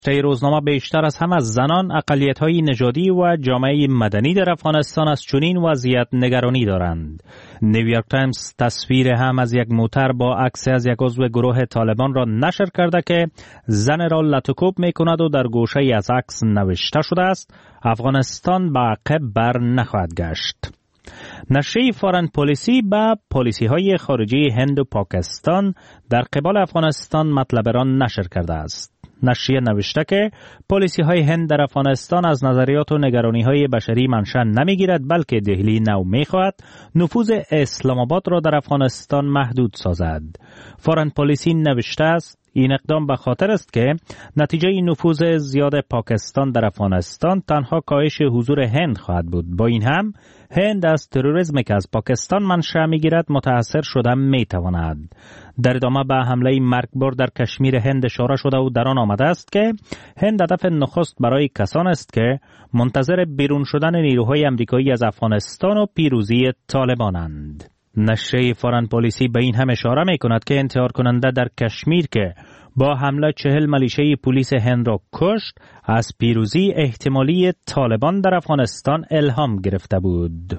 طی روزنامه بیشتر از هم از زنان، اقلیت‌های نژادی و جامعه مدنی در افغانستان از چنین وضعیت نگرانی دارند. نیویورک تایمز تصویر هم از یک موتر با عکس از یک عضو گروه طالبان را نشر کرده که زن را لطوکوب می‌کند و در گوشه از عکس نوشته شده است: افغانستان به عقب بر نخواهد گشت. نشریه فارن پالیسی به پالیسی‌های خارجی هند و پاکستان در قبال افغانستان مطلب را نشر کرده است. نشریه نوشته که پالیسی‌های هند در افغانستان از نظریات و نگرانی‌های بشری منشأ نمی‌گیرد، بلکه دهلی نو می‌خواهد نفوذ اسلام آباد را در افغانستان محدود سازد. فارن پالیسی نوشته است این اقدام به خاطر است که نتیجه نفوذ زیاد پاکستان در افغانستان تنها کاهش حضور هند خواهد بود. با این هم هند از تروریسمی که از پاکستان منشأ می‌گیرد متأثر شده می‌تواند. در ادامه به حمله مرگبار در کشمیر هند اشاره شده و در آن آمده است که هند هدف نخست برای کسان است که منتظر بیرون شدن نیروهای امریکایی از افغانستان و پیروزی طالبانند. نشریه فارن پالیسی به این هم اشاره می کند که انتحار کننده در کشمیر که با حمله 40 ملیشه پلیس هند را کشت، از پیروزی احتمالی طالبان در افغانستان الهام گرفته بود.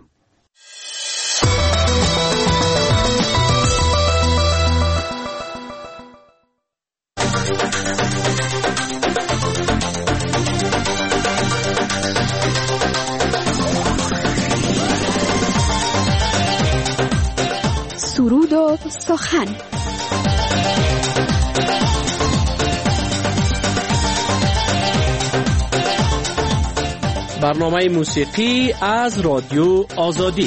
سرود و سخن. برنامه موسیقی از رادیو آزادی.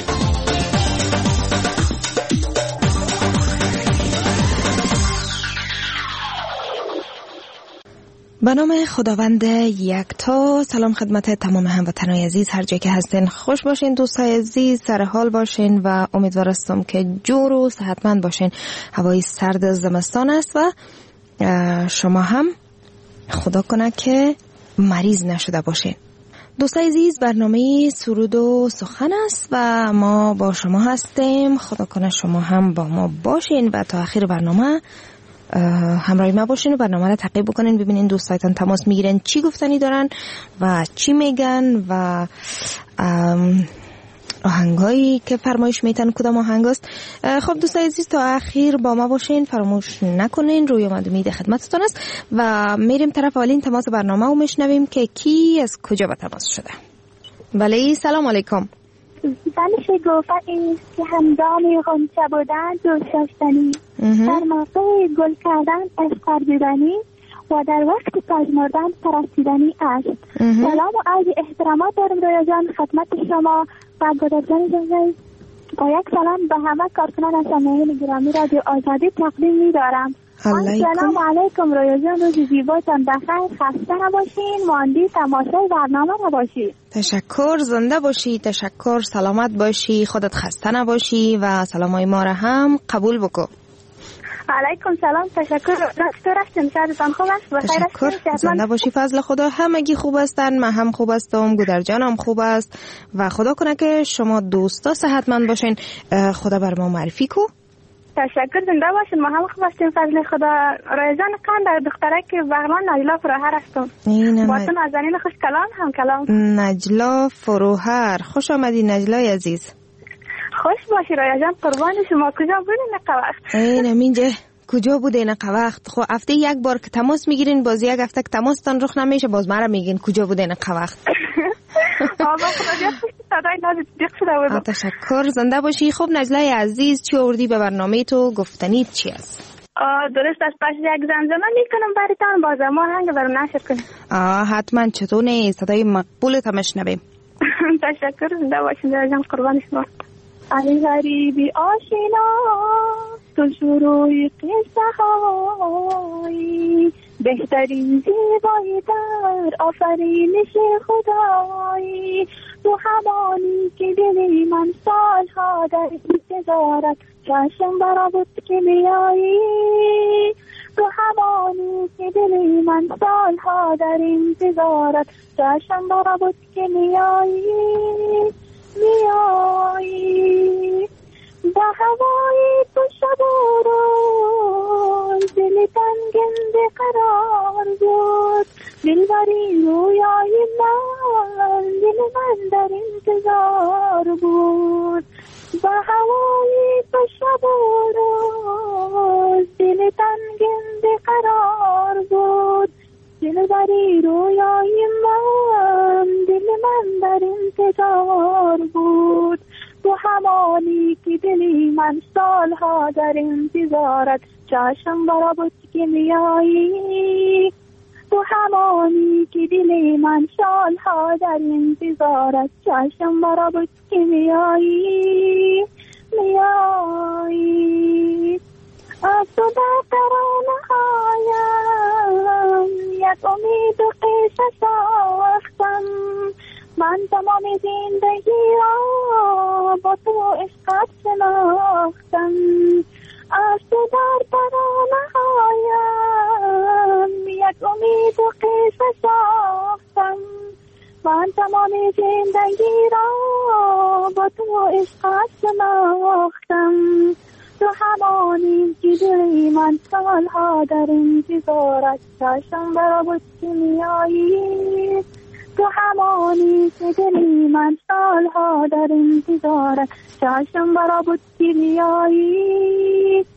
به نام خداوند یکتا. سلام خدمت تمام هموطنان عزیز، هر جای که هستین خوش باشین، دوستای عزیز سر حال باشین و امیدوار هستم که جور و صحتمند باشین. هوای سرد زمستان است و شما هم خدا کنه که مریض نشده باشین. دوستای عزیز، برنامه سرود و سخن است و ما با شما هستیم. خدا کنه شما هم با ما باشین و تا آخر برنامه همراهی ما باشین و برنامه را تعقیب بکنین، ببینین دوستایتان تماس میگیرن چی گفتنی دارن و چی میگن و آهنگایی که فرمایش میتن کدام آهنگ است. خب دوستای عزیز تا آخر با ما باشین، فراموش نکنین. روی امید خدمتتون است و میریم طرف اولین تماس برنامه و میشنویم که کی از کجا به تماس شده. بله سلام علیکم. زنش گفتن که همدانی غنچه بودن دوست داشتنی، در موقع گل کردن عشق دیدنی و در وقت پژمردن پرستیدنی است. سلام و عرض احترامات دارم رویا جان خدمت شما و گذشتن جان با یک سلام به همه کارکنان شنوندگان گرامی رادیو آزادی تقدیم می‌دارم. سلام علیکم رویا جان، روز زیباتان بخیر، خسته نباشین، ماندی تماشای برنامه نباشین. تشکر، زنده باشی، تشکر، سلامت باشی، خودت خسته نباشی و سلامای ما را هم قبول بکن. علیکم سلام، تشکر. دکتر هستم، شهرتان خوب است؟ بخیر تشکر، زنده باشی، فضل خدا همگی خوب هستن، من هم خوب هستم، گودر جانم خوب است و خدا کنه که شما دوستا صحتمند باشین. خدا بر ما معرفی کو. تشکر، زنده باشین، ما هم خوب هستیم فضل خدا. رایزان قند دختره که بغلان نجلا فروهر هستم. باتون از زنین خوش کلام هم کلام. نجلا فروهر، خوش آمدی نجلای عزیز. خوش باشی رایزان جان، قربان شما. کجا بودین نقوقت؟ این اینجا کجا بوده نقوقت؟ خب هفته یک بار که تماس میگیرین، باز یک هفته که تماستان رخ نمیشه، باز مرا میگین کجا بوده نقوقت. تشکر، زنده باشی. خب نجلای عزیز، چی آوردی به برنامه تو؟ گفتنی چی است؟ درست است، پس یک زمزمه میکنم برایتان، باز ما هنگ برام نشر کنیم. حتما، چطور نیست، صدای مقبولت هم شنویم. تشکر، زنده باشین جان، قربان شما. ای غریبی آشنا تو شروع قصه های، بهترین زیبایی در آفرینش خدایی، تو همانی که دلی من سالها در انتظارت چشم برا بود که بیایی، تو همانی که دلی من سالها در انتظارت چشم برا بود که بیایی. با هوای تو شب و روز دل تنگم قرار بود، دلبری رویای من، دل من در انتظار بود. با هوای تو شب و روز دل تنگم قرار بود، دلبری رویای من، دل من در انتظار بود. تو همانی که دلی من سالها در انتظارت، چشم برا بود که میایی. تو همانی که دلی من سالها در انتظارت، چشم برا بود که میایی. از تو در ترانه هایم یک امید و قصه ساختم، من تمام زندگی را با تو عشقت شناختم. از تو در ترانه هایم یک امید و قصه ساختم، من تمام زندگی را با تو عشقت شناختم. تو همانی که دلی من سالها در انتظارت، چشم برا بود که میایی. تو همانی که دلی من سالها در انتظارت، چشم برا بود که میایی.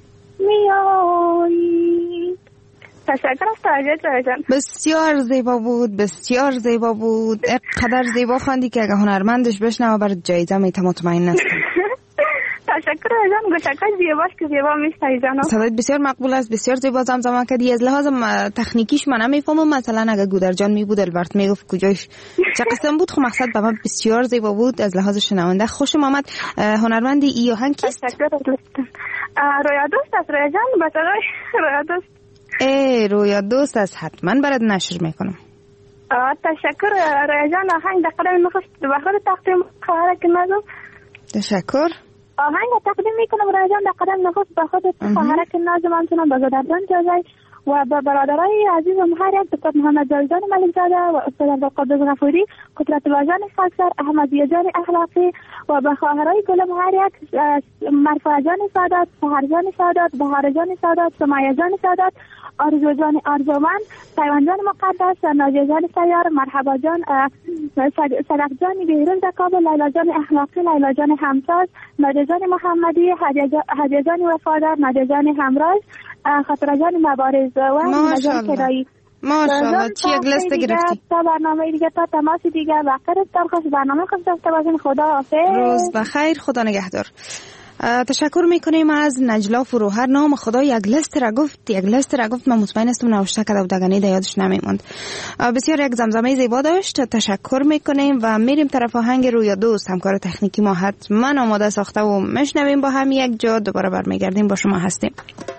تشکر از توجه جان. بسیار زیبا بود، بسیار زیبا بود. قدر زیبا خواندی که اگه هنرمندش بشنوه برای جایزه میتونم مطمئن هستم. تشکر جان، گوشکای زیباش که زیبا میشنوی جان. صدایت بسیار مقبول است، بسیار زیبا زمزمه کردی. از لحاظ تکنیکیش من نمیفهمم، مثلا اگه گودر جان میبود البرت میگفت کجاش چه قسم بود، خب مقصد به من بسیار زیبا بود. از لحاظ شنونده خوشم آمد. هنرمند ای آهنگ کیست؟ تشکر دوستان. رویا دوست است. رویا جان بسرای رویا دوست. رویا دوست است، حتما برات نشر میکنم. تشکر رویا جان. آهنگ دقیقا نخست بخور تقدیم خواهر که نزم. تشکر. آهنگ تقدیم میکنم رویا جان دقیقا نخست به خودت خواهر که نزم، همچنان به گودردان جزای و به برادرای عزیزم هر یک دکتر محمد جاویدان ملک زاده و استاد عبدالقادر غفوری، قدرت الله جان خاکسار، احمدیه جان اخلاقی و به خواهرای گلم هر یک، مرفوع جان سادات، سحر جان سادات، بهار جان سادات، سمیه جان سادات، آرزو جان آرزومند، پیوند جان مقدس، ناجیه جان سیار، مرحبا جان، صدق جان بهروز کابل، لیلا جان اخلاقی، لیلا جان همساز، ناجیه جان محمدی، هدیه جان وفادار، ناجیه جان همراز، خاطر جان مبارز و نجات کدایی. ماشاءالله چی یک لسته گرفتی. تا برنامه دیگه، تا تماس دیگه وقت خوش برنامه خوش داشته باشین. خدا حافظ. روز بخیر، خدا نگهدار. تشکر میکنیم از نجلا فروهر. نام خدا یک لست را گفت من مطمئن هستم نوشته کرده و دگنی در یادش نمیموند. بسیار یک زمزمه زیبا داشت. تشکر میکنیم و میریم طرف آهنگ رویا دوست. همکار تکنیکی ما حتما آماده ساخته و میشنویم با هم یک جا. دوباره برمیگردیم با شما هستیم.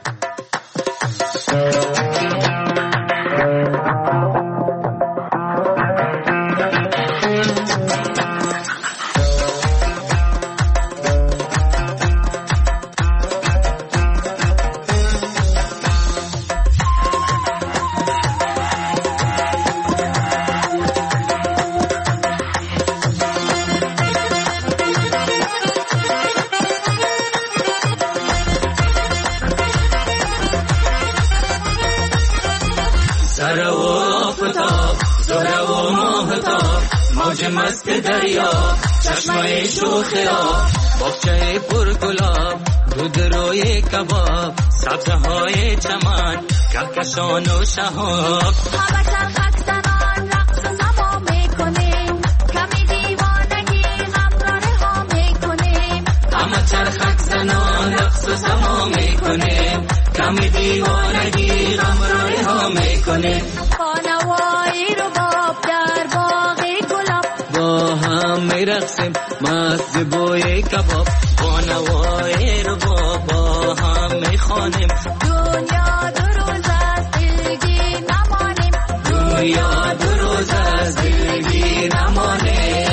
مست دریا، چشمه شوخیا، باغچه پرگلاب، دود روی کباب، سبزهای چمن، کهکشان و شهاب. همه چرخک زنان رقص سما میکنیم، کمی دیوانگی همراه ها میکنیم. همه چرخک زنان رقص سما میکنیم، کمی دیوانگی همراه ها میکنیم. خانوایی رو باب در باغ با هم میرقصیم مست بوی کباب، با نوای رو با هم میخوانیم. دنیا دو روز از دلگی نمانیم، دنیا دو روز از دلگی نمانیم.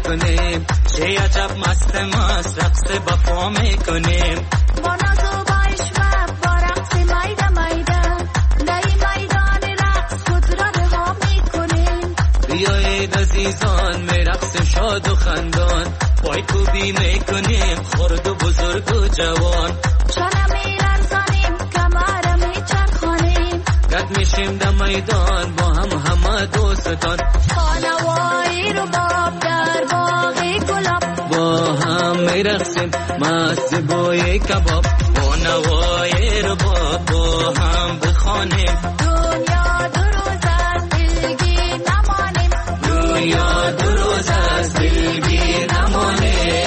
میکنیم چه عجب مست مست رقص وفا میکنیم با ناز و با عشق با رقص میده میده در میدان رقص خود را رها میکنیم بیایید عزیزان می رقص شاد و خندان پای کوبی میکنیم خرد و بزرگ و جوان شانه میلرزانیم کمر میچرخانیم گرد میشیم در میدان با هم همه دوستان خانوایی رو باب در باغی گلاب با هم میرقصیم مست بوی کباب با نوای رباب با هم بخوانیم دنیا دو روز از دلگیر نمانیم دنیا دو روز از دلگیر نمانیم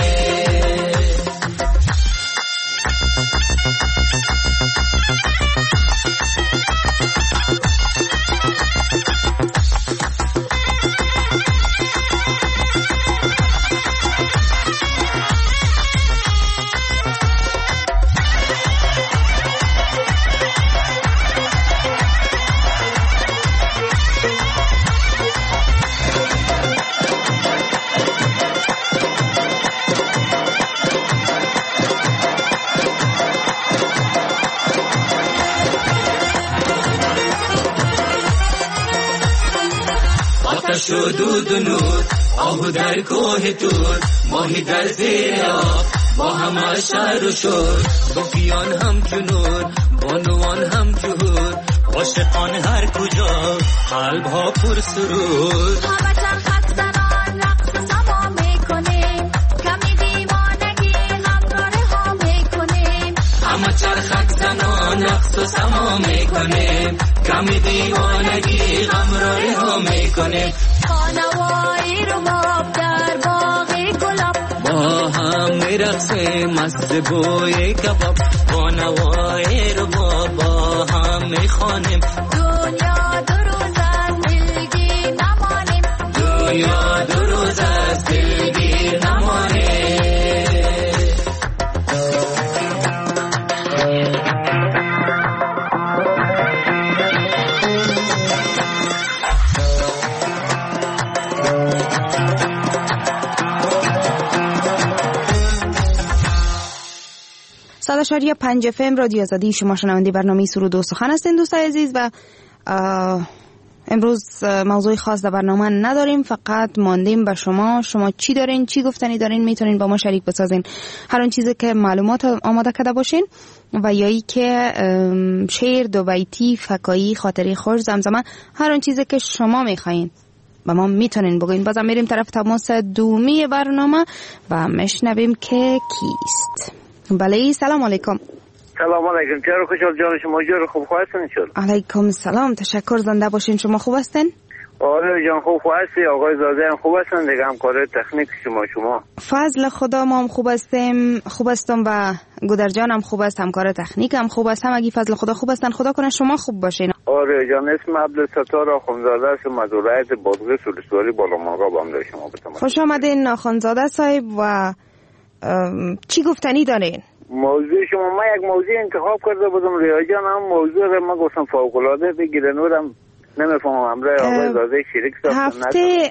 آتش و دود و نور آهو در کوه تور ماهی در زیر آب با همه شهر و شور بوکیان هم چنور بانوان هم جهور عاشقان هر کجا قلب ها پر سرور همه چرخت زنان رقص سما میکنیم کمی دیوانگی همراه ها میکنیم همه چرخت زنان رقص و سما میکنیم کمی دیوانگی غمراری ها میکنیم خانوایی رو باب در باغی گلاب با هم میرقصیم مست بوی کباب با نوای رو با هم میخوانیم دنیا دو روز از دلگیر نمانیم دنیا دو روز از دلگیر نمانیم صداشاری 5 FM رادیو آزادی، شما شنونده برنامه سرود و سخن هستین دوستای عزیز. و امروز موضوع خاص در برنامه نداریم، فقط ماندیم به شما چی دارین، چی گفتنی دارین، میتونین با ما شریک بسازین. هر اون چیزی که معلومات آماده کرده باشین و یایی که شعر، دو بیتی، فکایی، خاطری خوش، زمزمه، هر اون چیزی که شما میخواین با ما میتونین بگوین. بازم میریم طرف تماس دومی برنامه و مشنویم که کیست. بله، سلام علیکم. سلام علیکم. چرا خوشحال جان شما جور خوب هستین ان شاء الله؟ علیکم سلام، تشکر، زنده باشین. شما خوب هستین؟ آره جان خوب هستی. آقای زاده هم خوب هستن دیگه، همکار تکنیک شما فضل خدا ما هم خوب هستم و گودر جان هم خوب است، همکار تکنیک هم خوب است. همگی فضل خدا خوب هستن. خدا کنه شما خوب باشین. آره جان، اسم عبدالستار آخوندزاده است، مدولایت بادغیس ولسوالی بالاماقا بنده شما بتم. خوش آمدین آخوندزاده صاحب. و چی گفتنی دارین؟ موضوع شما، ما یک موضوع انتخاب کرده بودم ریا جان، هم موضوع رو ما گفتم فوق العاده بگیرن ورم نمیفهمم همراه آقای زاده شریک ساختن.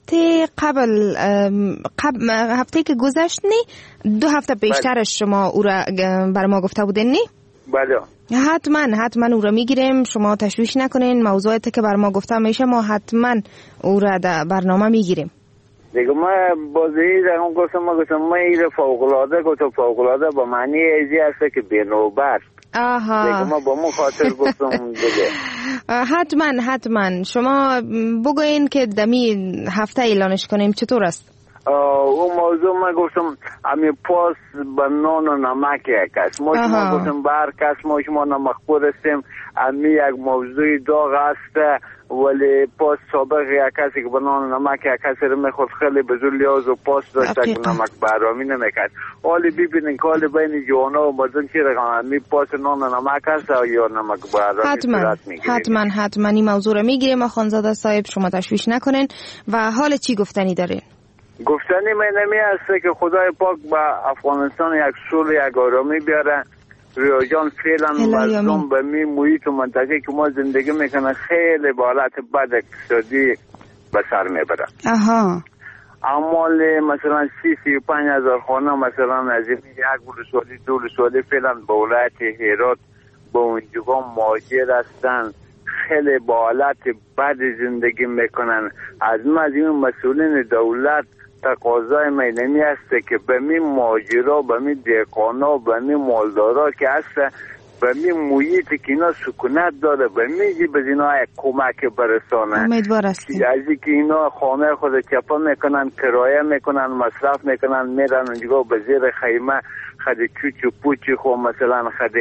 هفته که گذشت نی 2 هفته پیشترش شما او را بر ما گفته بودین نی؟ بله حتما او را میگیریم، شما تشویش نکنین. موضوعاتی که بر ما گفته میشه ما حتما او را در برنامه میگیریم دیگه. ما بازی در اون گفتم ما ایره فوق‌العاده گفتم فوق‌العاده با معنی ایزی هسته که بینوبت. دیگه ما با مو خاطر گفتم دیگه. حتما شما بگوین که دمی هفته اعلانش کنیم چطور است؟ اون موضوع ما گفتم امی پاس با نان و نمک یک است. ما شما گفتم بر کس ما شما نمک پرستیم. امی یک موضوع داغ است ولی پاس سابق یک کسی که با نان و نمک یک کسی رو میخورد خیلی بزرگ لیاز و پاس داشته که نمک برامی نمیکرد. حالی ببینین که حالی بین جوانا و مردم چی رقم امی پاس نان و نمک است یا نمک برامی؟ حتما این موضوع رو میگیریم. آخوندزاده صاحب شما تشویش نکنین. و حال چی گفتنی دارین؟ گفتنی من نمی هسته که خدای پاک با افغانستان یک صلح یک آرامی بیاره. ریا جان فعلا مردم به می محیط و منطقه که ما زندگی میکنه خیلی با حالت بد اقتصادی به سر میبره. اعمال مثلا 35 هزار خانه مثلا از یک ولسوالی دو ولسوالی فعلا به ولایت هرات به اونجا مهاجر هستند، خیلی با حالت بد زندگی میکنن. از این مسئولین دولت تقاضای مینمی است که به می مهاجرا، به می دهقانا، به می مالدارا که هست، به می محیطی که اینا سکونت داره، به می به اینا کمک برسانه. امیدوار هستیم از اینکه اینا خانه خود چپا میکنن، کرایه میکنن، مصرف میکنن، میرن اونجا به زیر خیمه خد چوچ و پوچی خو مثلا خد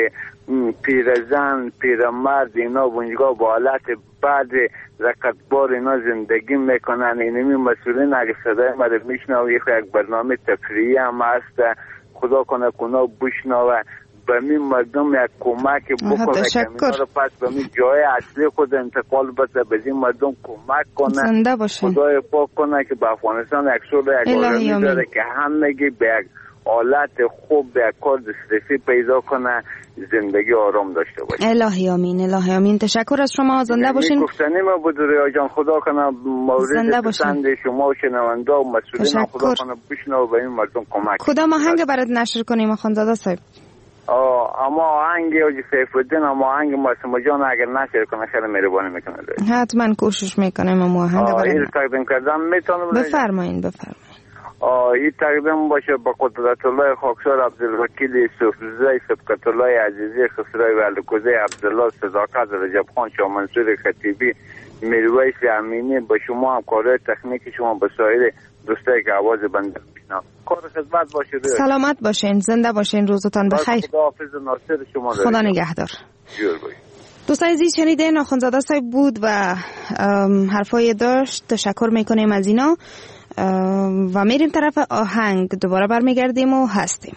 پیرزن پیرمرد اینا اونجا با حالت بعد رکتبار اینا زندگی میکنن. اینمی مسئولین اگه صدای ما رو میشنوه یک برنامه تفریحی هم هست، خدا کنه کنا بشنوه به می مردم یک کمک بکنه که اینا رو پس به می جای اصلی خود انتقال بده، به این مردم کمک کنه. خدای پاک کنه که به افغانستان یک سول یک آرامی داره که همگی به یک حالت خوب به یک کار دسترسی پیدا کنه، زندگی آرام داشته باشه. الهی آمین، الهی آمین. تشکر از شما، زنده باشین. گفتنی ما بود ریا جان، خدا کنه مورد پسند شما و شنونده و مسئولین خدا کنه بشنو به این مردم کمک. کدام آهنگ برات نشر کنیم خانزاده صاحب؟ اما آهنگ اوجی سیف الدین، اما آهنگ معصومه جان اگر نشر کنه خیلی مهربانی میکنه. حتما کوشش میکنم اما آهنگ برات این تقدیم کردم میتونم. بفرمایید بفرمایید. این تقدیم باشه با قدرت الله خاکسار عبدالوکیل یوسفزای، سبقت الله عزیزی خسروی و علکوزه عبدالله صداقت رجب خان شاه منصور خطیبی میرویس امینی، با شما هم کارهای تکنیک شما به سایر دوستایی که آواز بنده میشنم کار خدمت باشه. سلامت باشین، زنده باشین، روزتان بخیر. خداحافظ ناصر شما. خدا نگهدار. دوستان عزیز شنیده ناخن‌زاده صاحب بود و حرفای داشت، تشکر میکنیم از اینا و میریم طرف آهنگ، دوباره برمیگردیم و هستیم.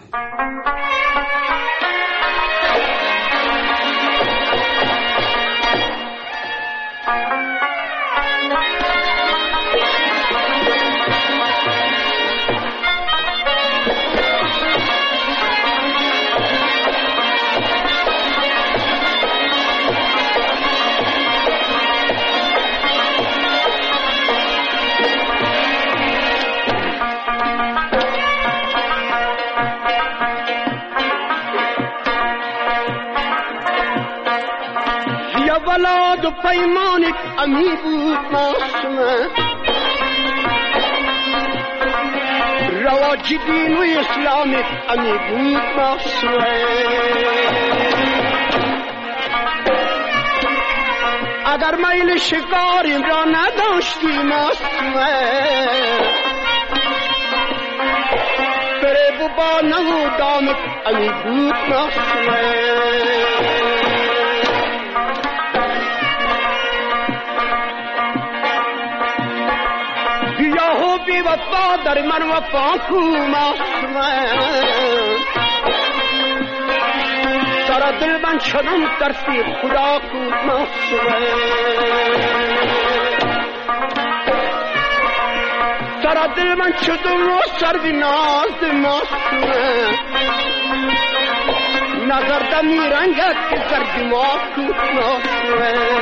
ولاد و پیمانک امی بود معصومه، رواج دین و اسلامک امی بود معصومه. اگر میل شکاریم را نداشتی معصومه، فریب و با نهودامک امی بود معصومه. بی وفا در من وفا کو معصومه، سر دل من شدم ترسی خدا کو معصومه. سر دل من شدم و سر بی ناز معصومه، نظر دمی رنگت که سر دماغ کو معصومه.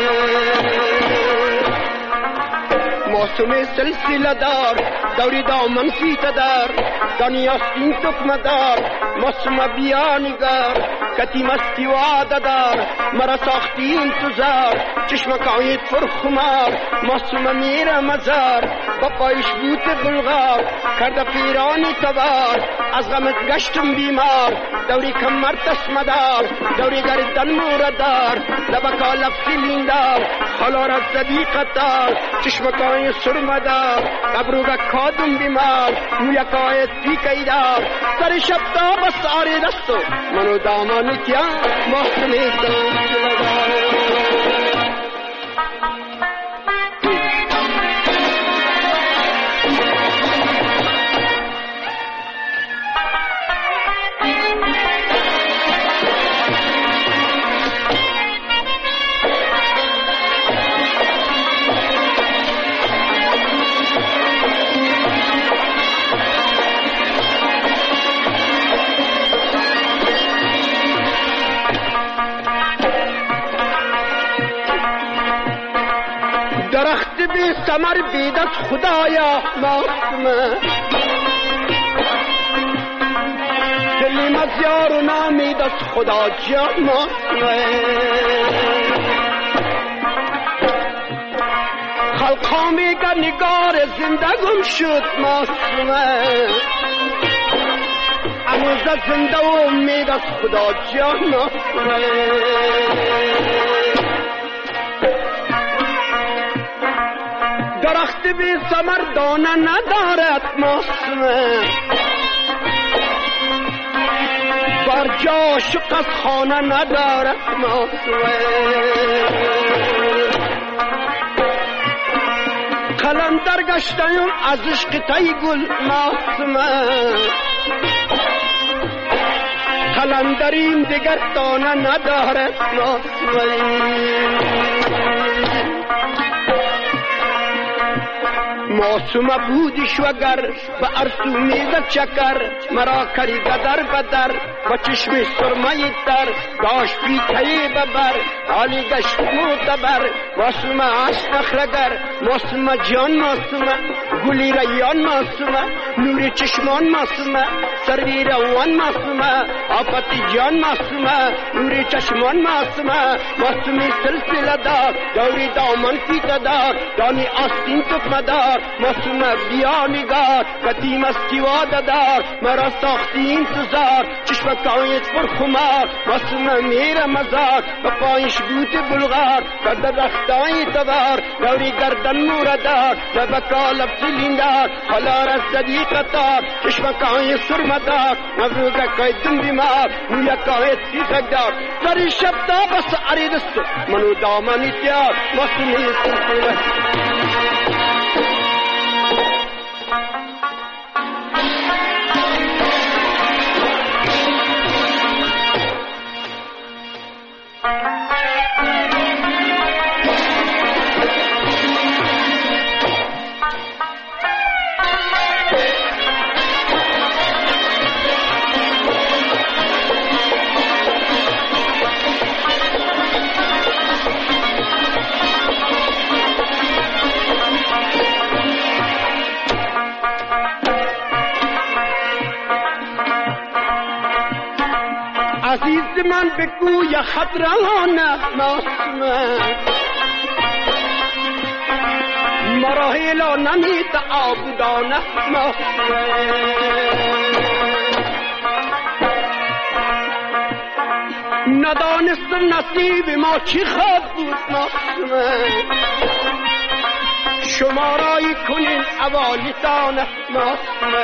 معصومه سلسله دار دوری دامن فیت دار، دانی استین تکمه دار، معصومه بیانگر کتی مستی وعده دار، مرا ساختی انتظار چشمکایت فرخمار. معصومه میره مزار با پایش بوت بلغار، کرده پیرانی تبار از غمت گشتم بیمار. دوری کمر تسمه دار، دوری گردن موره دار، لبکا لفظی لیندار، خلار از صدیقت دار، چشمکای سرمه دار، قبروگا کادم بیمار، مویکای تیکی دار. سر شب تا بس آری دستو منو دامان کیا محکمی دار. سمر بیدت خدایا ماسمه دلی مزیار و نامید از خدا جان ماسمه خلقا میگه نگار زندگم شد ماسمه اموزه زنده و امید از خدا جان ماسمه درخت بی ثمر دانه ندارد ماسمه بر جا شق از خانه ندارد ماسمه قلندر گشتیم از عشق تی گل ماسمه قلندریم دیگر دانه ندارد ماسمه معصومه بودیش وگر به ارسو میزد چکر مرا کریده در بدر و چشم سرمه تر داشت پیتهی ببر حالی گشت معتبر معصومه عشق نخرگر معصومه جان معصومه گلی ریان معصومه نور چشمان معصومه سروی روان معصومه آفتی جان معصومه نور چشمان معصومه معصومه سلسله دار دوری دامن پیته دار دانی آستین تکمه دار معصومه بیا نگار قدیم استیواده دار مرا ساختی انتظار چشم کایت پر خمار معصومه میره مزار و پایش بوت بلغار و در رختای تبار دوری گردن موردار لبکا لب سلیندار حالا رزدی قطار چشم کای سرمدار مبروگه کای دن بیمار مویا کای سیخک دار سری شب تا بس عریدستو منو دامنی تیار معصومه سلسله عزیز من بگو یا خطرانه معصومه مراحلا نمید آبودانه معصومه ندانستم نصیب ما چی خواب بود معصومه شمارایی کنین اوالیتانه معصومه.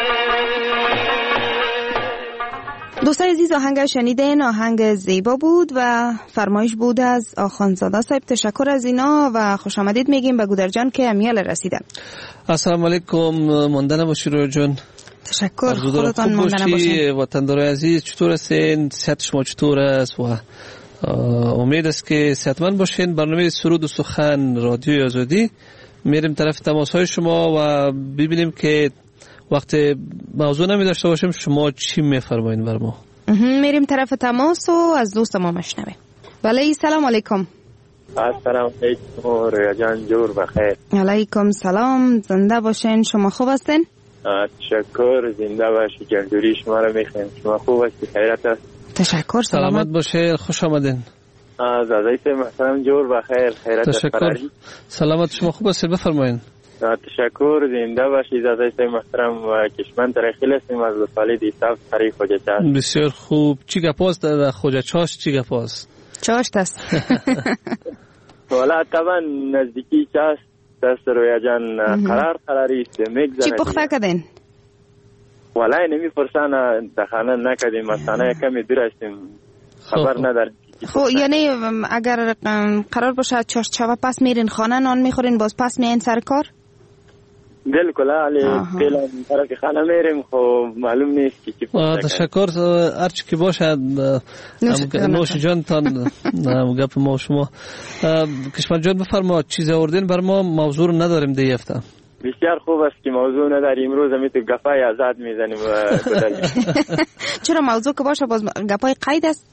دوستای عزیز آهنگ شنیدین آهنگ زیبا بود و فرمایش بود از آخانزاده صاحب. تشکر از اینا و خوش آمدید میگیم به گودرجان که امیال رسیدن. السلام علیکم، ماندن باشی رو جان. تشکر، خودتان ماندن باشین. وطندارای عزیز چطور هستین؟ صحت شما چطور است؟ و امید است که صحتمند باشین. برنامه سرود و سخن رادیوی آزادی میریم طرف تماس های شما و ببینیم که وقت موضوع نمی داشته باشیم شما چی میفرمایید بر ما. میریم طرف تماس و از دوست ما مشنویم. ولی سلام علیکم. السلام علیکم رویا جان، جور بخیر. علیکم سلام، زنده باشین. شما خوب هستین؟ تشکر، زنده باشی. جلدوری شما رو میخوایم. شما خوب هستی؟ خیرت است؟ تشکر، سلامت باشین، خوش آمدین. از عزیز محترم جور بخیر. خیرت است؟ تشکر، سلامت. شما خوب هستید؟ بفرمایید. تشکر، زنده باشید عزیز محترم. و کشمن ترخیل هستیم از لطفالی دیستاف خری خوجه چاست. بسیار خوب. چی گپاست در خوجه چاست؟ چی گپاست؟ چاشت است. والا طبعا نزدیکی چاست دست رویا جان. قراری است میگذره. چی پخته کردین؟ والا نمی فرسان دخانه نکردیم، مثلا کمی دور هستیم، خبر نداریم. خب یعنی اگر قرار باشه چاشت شوه پس میرین خانه نان میخورین باز پس میین سر کار؟ بالکل، علی فعلا طرف خانه میریم. خب معلوم نیست که چی پخته. تشکر، هرچی که باشه نوش جانتان. گپ ما شما. کشمن جان بفرما چیز آوردین بر ما؟ موضوع رو نداریم دیگه هفته. بسیار خوب است که موضوع نداریم. امروز همی تو گپای آزاد میزنیم. چرا موضوع که باشه باز گپای قید است؟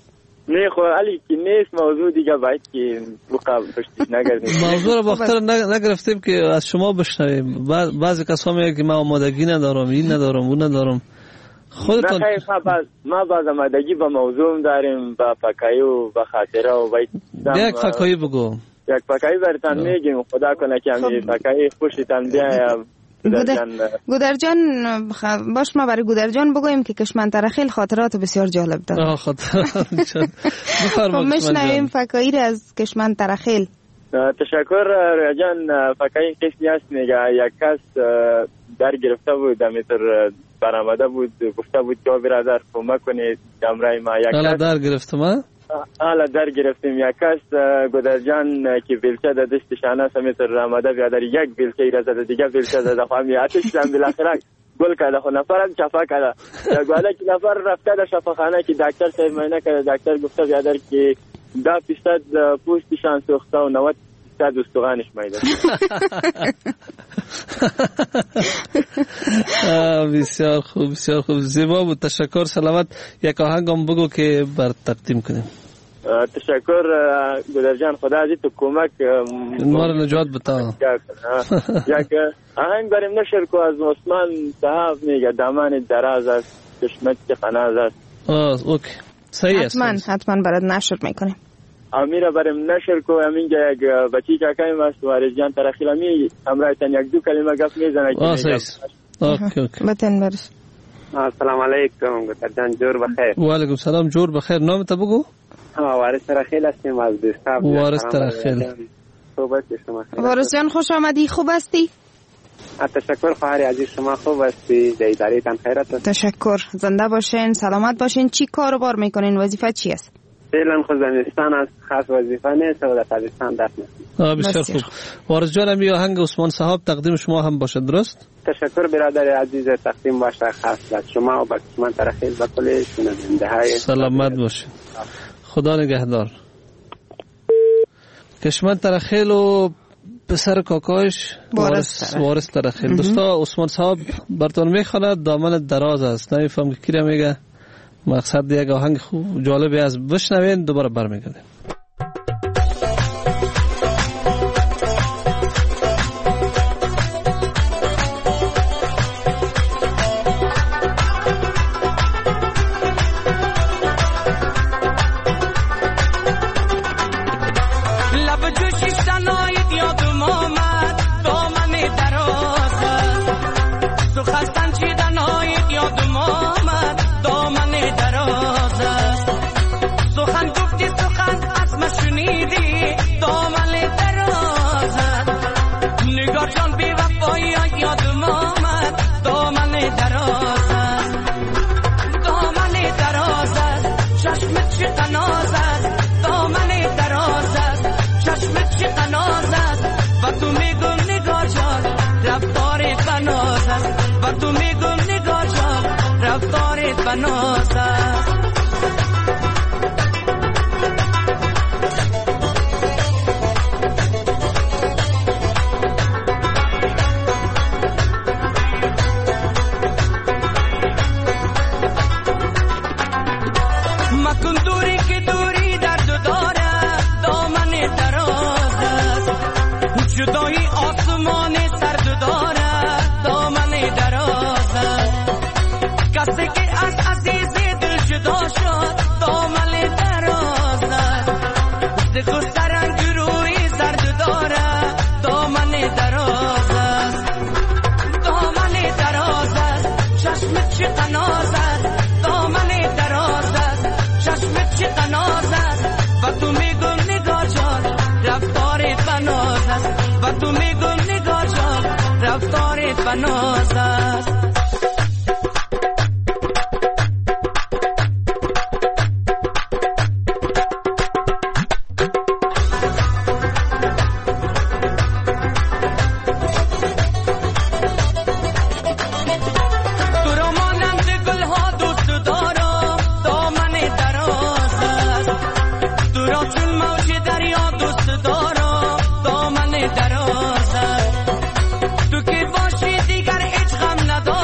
نه خو علی که نیست موضوع دیگه باید که بقا پشتیش نگردیم. موضوع رو باختر نگرفتیم که از شما بشنویم. بعضی کسا میگه که من آمادگی ندارم، این ندارم، اون ندارم. خودتون ما باز آمادگی با موضوع داریم، با فکایی و با خاطره و باید یک فکایی بگو. یک فکایی برتان میگیم خدا کنه که همی فکایی خوشتان بیایم. گودرجان باش ما برای گودرجان بگویم که کشمن ترخیل خاطرات بسیار جالب داره. خاطرات میشنویم فکایی را از کشمن ترخیل. تشکر رویا جان. فکایی کسی هست میگه یک کس در گرفته بود دمیتر برآمده بود گفته بود که برادر کمک کنید جمرای ما. یک حالا در گرفتم حالا در گرفتیم. یک کس گودرجان که بیلچه ده دستشانه سمیتر آمده بیادر یک بیلچه را زده دیگه بیلچه زده خواهمی آتش دم بالاخره گل کرده خو نفرم چفا کرده گواله که نفر رفته در شفاخانه که دکتر صاحب معاینه کرده. دکتر گفته بیادر که 10% پوستشان سوخته و 90% استخوانش میده. بسیار خوب بسیار خوب زیبا بود. تشکر. سلامت. یک آهنگ هم بگو که بر تقدیم کنیم. تشکر گودرجان. خدا عزیز تو کمک ما رو نجات بتا. یک آهنگ بریم نشر کو از عثمان صاحب میگه دامن دراز است چشمت که قناز است. اوکی صحیح است. حتما برات نشر میکنیم. امیره بریم نشر کو همینجا یک بچی کاکایم است وارث جان ترخیلمی همراهتان یک دو کلمه گپ میزنه. صحیح. اوکی بتن برس. السلام علیکم گودرجان. جور بخیر. و علیکم السلام. جور بخیر. نام تو بگو. وارث ترخیل هستیم از دوستاب. وارث ترخیل. خوب هستی شما؟ وارث جان خوش آمدی. خوب هستی؟ تشکر خواهر عزیز. شما خوب هستی؟ در اداره‌تان خیرت است؟ تشکر. زنده باشین، سلامت باشین. چی کاروبار میکنین؟ وظیفه چی است؟ فعلا خود زمستان است، خاص وظیفه نیست و در تابستان درس می‌خونم. بسیار خوب. وارث جان می آهنگ عثمان صاحب تقدیم شما هم باشه. درست؟ تشکر برادر عزیز. تقدیم باشه خاص به شما و به کشمن ترخیل و کل شنونده‌های. سلامت باشین. خدا نگهدار. کشمن ترخیل و پسر کاکاش وارث ترخیل. دوستا عثمان صاحب براتون میخواند دامن دراز است. نمیفهم که کی میگه. مقصد یک آهنگ خوب جالبی از بشنوین دوباره برمیگردیم. تو که باشی دیگر هیچ غم ندارم.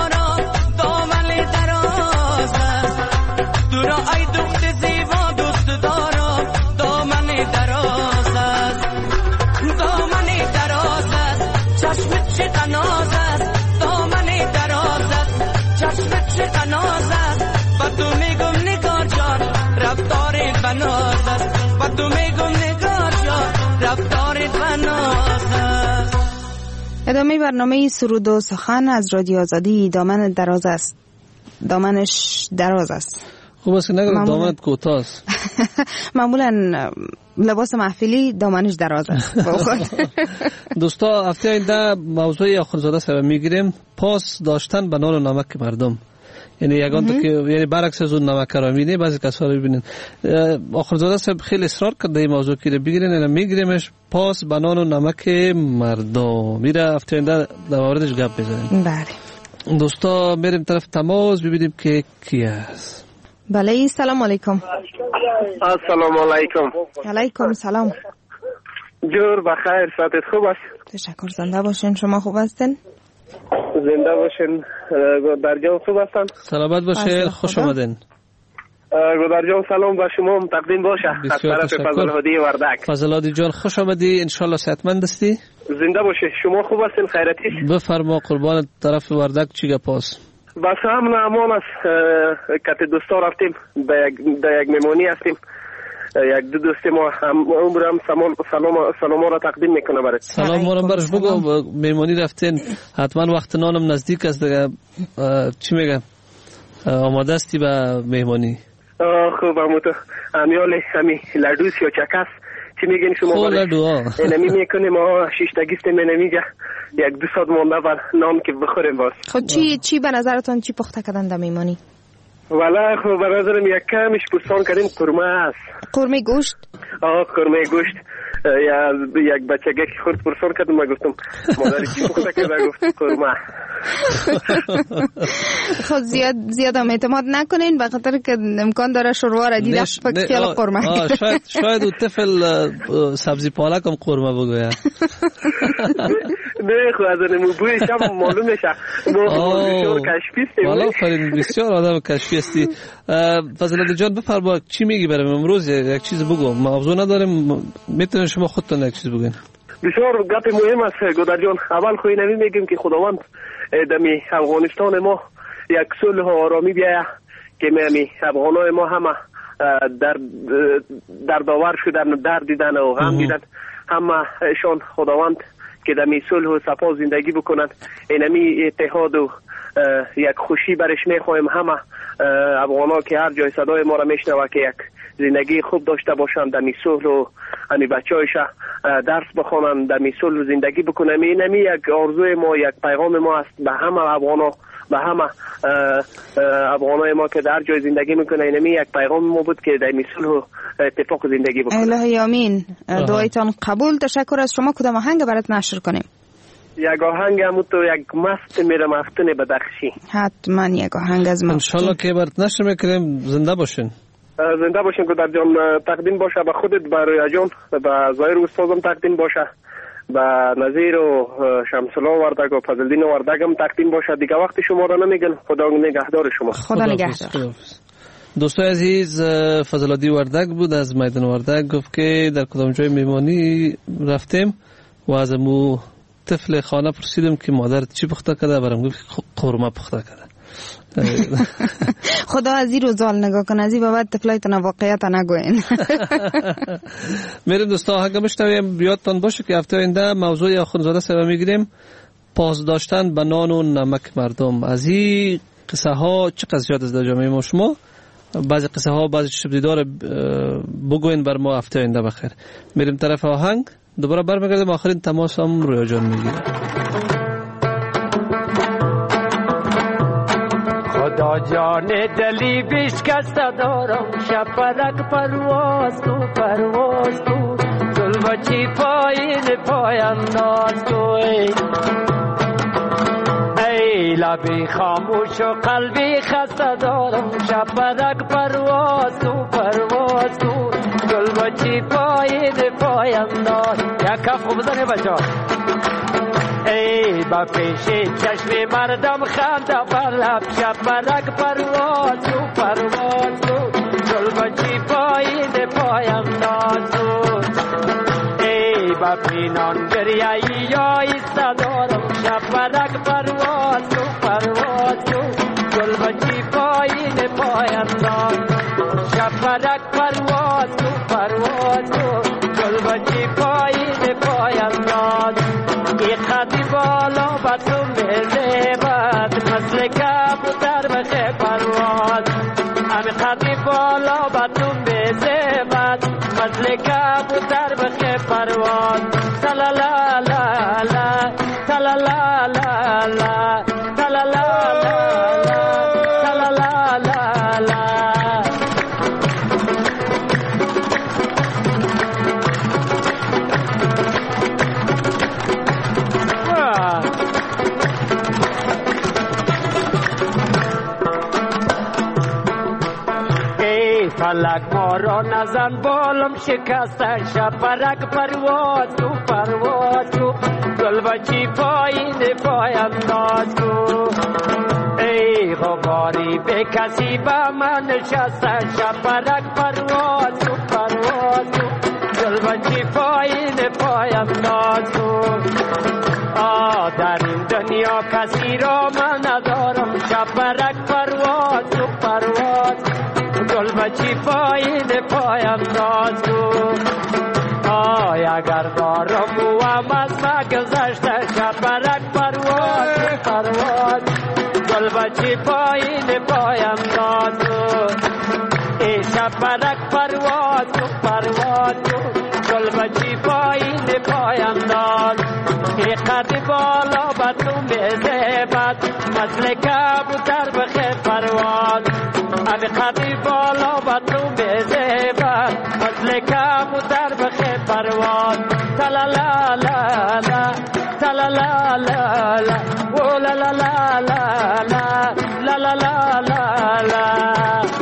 عاشق ناز است و تو میگم نگار جان رفتارت بناز است و تو میگم نگار جان رفتارت بناز است. ادامه برنامه سرود و سخن از رادیو آزادی. دامن دراز است، دامنش دراز است. خوب است که نگم دامنت کوتاه است. معمولا لباس محفلی دامنش دراز است. دوستا هفته آینده موضوع آخرزاده سر میگیریم، پاس داشتن به نان و نمک مردم. یعنی یگان تو که یعنی برعکس از اون نمک را میبینی بعضی کسا رو ببینن. آخرزاده صاحب خیلی اصرار کرده این موضوع که بگیرین، یعنی میگیریمش پاس به نان و نمک مردم. میره هفته آینده در موردش گپ بزنیم. بله دوستا میریم طرف تماس ببینیم که کی است. بله سلام علیکم. السلام علیکم. علیکم سلام. جور بخیر، صحتت خوب است؟ تشکر. زنده باشین. شما خوب هستین؟ زنده باشین. گودرجان خوب هستن؟ سلامت باشین، خوش آمدین. گودرجان سلام به شما هم تقدیم باشه از طرف فضل‌هادی وردک. فضل‌هادی جان خوش آمدی، انشالله صحتمند هستی؟ زنده باشی. شما خوب هستین؟ خیرتی؟ بفرما قربان. طرف وردک چی گپ است؟ بس هم امان است. کت دوستا رفتیم به یک مهمانی هستیم. یک دو دوست ما عمرم سلام را تقدیم میکنه برات. سلام ما را برش بگو. مهمانی رفتین حتما وقت نانم نزدیک است دیگه. چی میگم آماده استی به مهمانی؟ خوب همونطور امیال همی لدوس یا چکس چی میگین شما؟ خب لدو ها اینمی میکنیم ما شیشتگیستیم اینمیگه یک دو ساعت مونده بر نان که بخوریم باز. خب چی به نظرتون چی پخته کردن در میمانی؟ والا خب به نظرم یک کمش پرسان کردیم قرمه است. قرمه گوشت؟ قرمه گوشت. یا یک بچگه که خورد پرسان کردم ما گفتم مادری چی پخته کرده گفت قرمه. خب زیاد هم اعتماد نکنین به خاطر که امکان داره شوروا را دیده فکر خیال قرمه. شاید اون طفل سبزی پالک هم قرمه بگوید. نه خب از اینمو بویش هم معلوم میشه. ما بسیار کشفیستیم. والا فرین بسیار آدم کشفی هستی. فضل‌هادی جان بفرما چی میگی برام امروز؟ یک چیز بگو. موضوع نداریم، میتونین شما خودتون یک چیز بگین. بسیار گپ مهم است گودر جان. اول خو اینمی میگیم که خداوند دمی افغانستان ما یک صلح و آرامی بیاید که می افغانای ما همه در داور شدن، درد دیدن و غم دیدن، همه ایشان خداوند که دمی صلح و صفا زندگی بکنن. اینمی اتحاد و یک خوشی برش میخوایم همه افغانا که هر جای صدای ما را میشنوه که یک زندگی خوب داشته باشند، دمی صلح و همی بچه‌هایش درس بخوانند، دمی صلح و زندگی بکنند. اینمی یک آرزوی ما، یک پیغام ما است به همه افغانا، به همه افغانای ما که در جای زندگی میکنه. اینمی یک پیغام ما بود که دمی صلح و اتفاق زندگی بکنند. الهی آمین. دعایتان قبول. تشکر از شما. کدام آهنگ برات نشر کنیم؟ یک آهنگ همونطور یک مست میرم افتون بدخشی. حتما یک آهنگ از مفتون. انشالله که برات نشر میکنیم. زنده باشین. زنده باشین گودر جان. تقدیم باشه به خودت، به رویا جان، به ظاهر استادم تقدیم باشه، به نظیر و شمس‌الله وردک و فضل‌الدین وردک هم تقدیم باشه. دیگه وقت شما را نمیگن. خدا نگهدار شما. خدا نگهدار. دوستای عزیز، فضل‌الدین وردک بود از میدان وردک. گفت که در کدام جای میمانی رفتیم و از مو طفل خانه پرسیدم که مادرت چی پخته کرده، برام گفت قرمه پخته کرده. خدا از این روزال نگاه کن، از این بابت طفلایتان واقعیت نگوین. میریم دوستا آهنگ بشنویم. بیادتان باشه که هفته آینده موضوع آخونزاده سر میگیریم، پاس داشتن به نان و نمک مردم. از این قصه ها چه قضیات از در جامعه ما شما؟ بعضی قصه ها بعضی چشم دیدار بگوین بر ما هفته آینده بخیر. میریم طرف آهنگ، دوباره برمیگردیم. آخرین تماس هم رویا جان میگیریم. خدا جان دلی بشکسته دارم، شپرک پرواز تو پرواز تو، دلبچی پایین پاینداز تو. ای لبی خاموش و قلبی خسته دارم، شپرک پرواز تو پرواز تو، دلبچی پایین پاینداز. یک کف خوب بزنی بچه. ای با پیش چشم مردم خنده بر لب، شپرک پرواز تو پرواز تو، دلبچی پایین پاینداز تو. ای با پینان دریایی یا ایسته دارم، شپرک پرواز تو پرواز تو، دلبچی پایان شفرک پرواز کو پرواز کو گل بچی پایین پایان داد ای خطی بالا با تو میزبد مثل کبوتر بخه پرواز امی خطی بالا با تو میزبد مثل کبوتر بخه پرواز تلالا لا لا تلالا لا لا تلالا لا لا تلالا لا لا فلک ما را نزن بالم شکسته شپرک پرواز کو پرواز کو گل بچی پایین پاینداز کو ای غباری به کسی با من نشسته شپرک پرواز کو پرواز کو گل بچی پایین پاینداز کو در این دنیا کسی را من ندارم شپرک پرواز کو پرواز گل بچی پایین پاینداز کو اگر دارم و از ما گذشته شپرک پرواز پرواز گل بچی پایین پاینداز کو ای شپرک پرواز پرواز گل بچی پایین پاینداز ای قد بالا با تو میزبد مثل کبوتر بخه پرواز امی قدی بالا با تو میزبد مثل کبوتر بخه پرواز تلالا لا لا تلالا لا لا او لا لا لا لا لا لا لا لا لا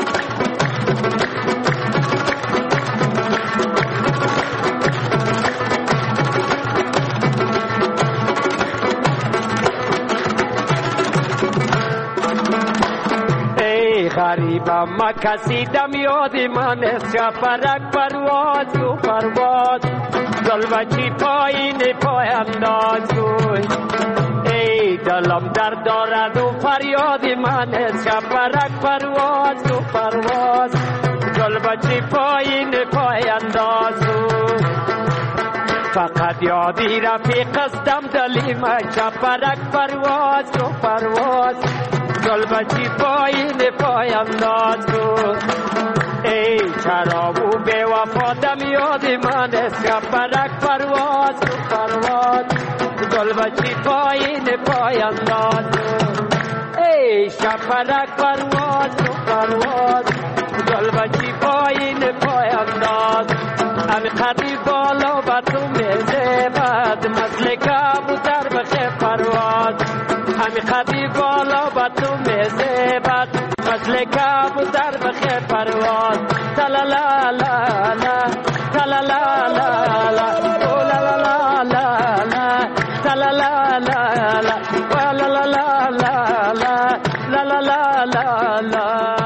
غریبم ما کسی دم یاد من است شپرک پرواز کو پرواز گل بچی پایین پاینداز کو ای دلم درد دارد و فریاد من است شپرک پرواز کو پرواز گل بچی پایین پاینداز کو فقط یادی رفیق استم دلی من شپرک پرواز کو پرواز گل بچی پایین پاینداز کو ای شراب و بے وفا دم یاد من است شپرک پرواز کو پرواز گل بچی پایین پاینداز کو ای شپرک پرواز کو پرواز گل بچی پایین پاینداز امی قدی بالا با تو میزبد مثل کبوتر بخه پرواز امی قدی بالا با تو میزبد مثل کبوتر بخه پرواز تلالا لا لا تلالا لا لا او لا لا لا لا لا تلالا لا لا و لا لا لا لا لا لا لا لا لا.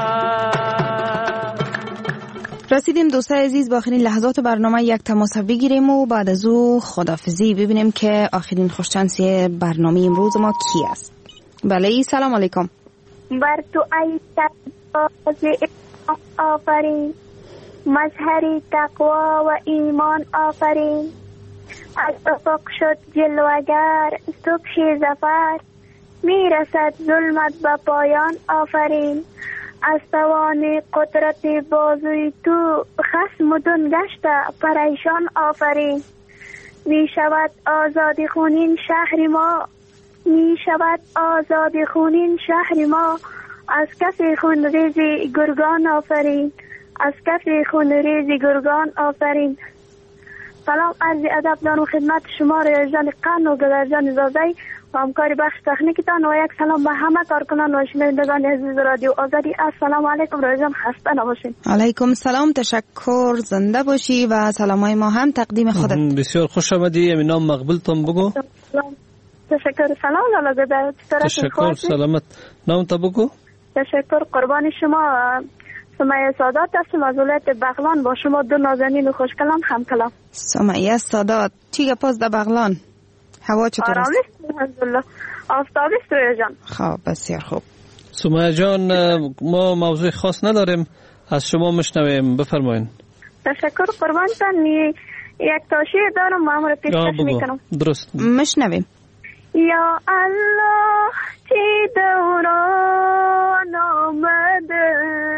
رسیدیم دوستای عزیز با آخرین لحظات برنامه، یک تماس بگیریم و بعد از او خداحافظی ببینیم که آخرین خوششانسی برنامه امروز ما کی است. بله سلام علیکم. بر تو ای تقواز آفرین، مظهری تقوا و ایمان آفرین. از افق شد جلوگر صبح ظفر، میرسد ظلمت به پایان آفرین. از توان قدرت بازوی تو خصم دون گشته پریشان آفرین. می شود آزادی خونین شهر ما، می شود آزادی خونین شهر ما. از کف خون ریزی گرگان آفرین، از کف خون ریزی گرگان آفرین. سلام عرض ادب دارم خدمت شما رایجان قن و گدرجان زازی و همکار بخش تکنیکتان و یک سلام به همه کارکنان و شنوندگان عزیز رادیو آزادی. السلام علیکم رایجان، خسته نباشین. علیکم السلام، تشکر، زنده باشی و سلامای ما هم تقدیم خودت. بسیار خوش آمدی. امی نام مقبول تام بگو. تشکر. سلام لالا گدر. تشکر، سلامت. نام تا بگو. تشکر، قربان شما. سمیه سادات هستم از ولایت بغلان، با شما دو نازنین و خوشکلام همکلام. سمیه سادات، چی گپاس در بغلان؟ هوا چطور است؟ آرام است الحمدلله. آفتابی است رویا جان. خب بسیار خوب. سمیه جان ما موضوع خاص نداریم، از شما مشنویم، بفرمایید. تشکر قربانتان. یک تا شعر دارم ما رو پیشکش میکنم. درست مشنویم. یا الله چی دوران آمده،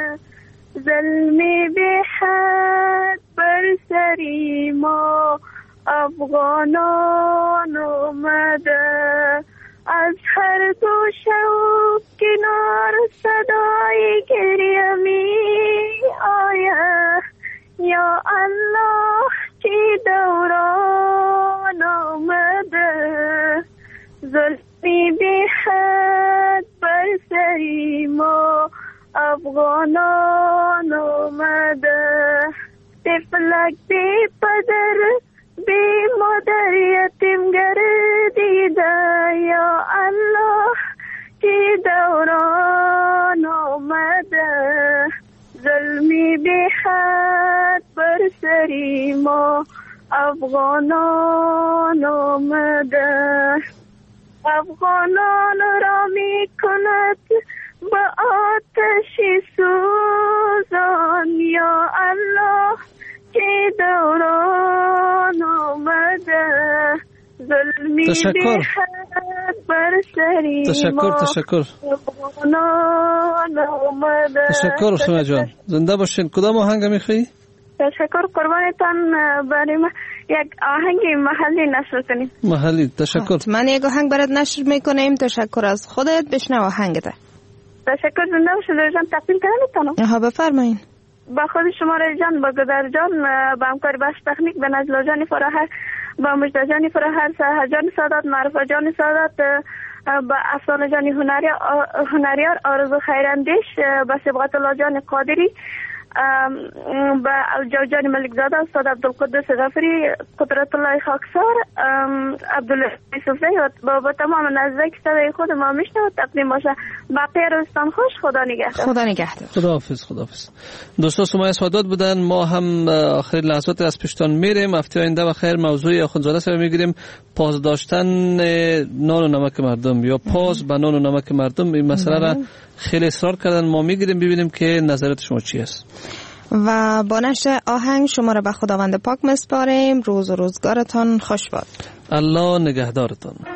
ظلمی به حد بر سری ما افغانان آمده، از هر دو شب کنار صدای گریه می آید. یا الله چی دوران آمده، ظلمی به حد بر سری ما افغانان آمده، طفلک بی پدر بی مادر یتیم گردیده. یا الله چی دوران آمده، ظلمی بی حد بر سری ما افغانان آمده، افغانان را می کند با آتش سوزان. یا الله چه دوران آمده، ظلمی به حد بر سری ما افغانان آمده. تشکر سمیه جان، زنده باشین. کدام آهنگ میخوایی؟ تشکر قربانتان. برای ما یک آهنگ محلی نشر کنیم. محلی. تشکر. من یک آهنگ برات نشر میکنیم. تشکر از خودت. بشنو آهنگت. تشکر. زنده باشید جان. تقدیم کنم. ها بفرمایین. با خود شما رای جان، با گدر جان، با همکار بخش تکنیک، به نجلا جان فراهر، با مجد جان فراهر، سهر جان سادات، معرفه جان سادات، با افسانه جان هنریار، آرزو خیراندیش، با سبقت الله جان قادری، با جان ملکزاده، استاد عبدالقدس غفری، قدرت الله خاکسار، عبدالله یوسفی و با تمام نزدیک صدای خود ما میشنوید تقدیم باشه. بقیه روزتان خوش. خدا نگهدار. خدا نگهدار. خداحافظ. خداحافظ. دوستان سمیه سادات بودن. ما هم آخرین لحظات از پیشتان میریم. هفته آینده بخیر موضوع آخوندزاده سر میگیریم، پاس داشتن نان و نمک مردم یا پاس به نان و نمک مردم. این مسئله را خیلی اصرار کردن، ما میگیریم ببینیم که نظرت شما چی است. و با نشر آهنگ شما را به خداوند پاک میسپاریم. روز و روزگارتان خوش باد. الله نگهدارتان.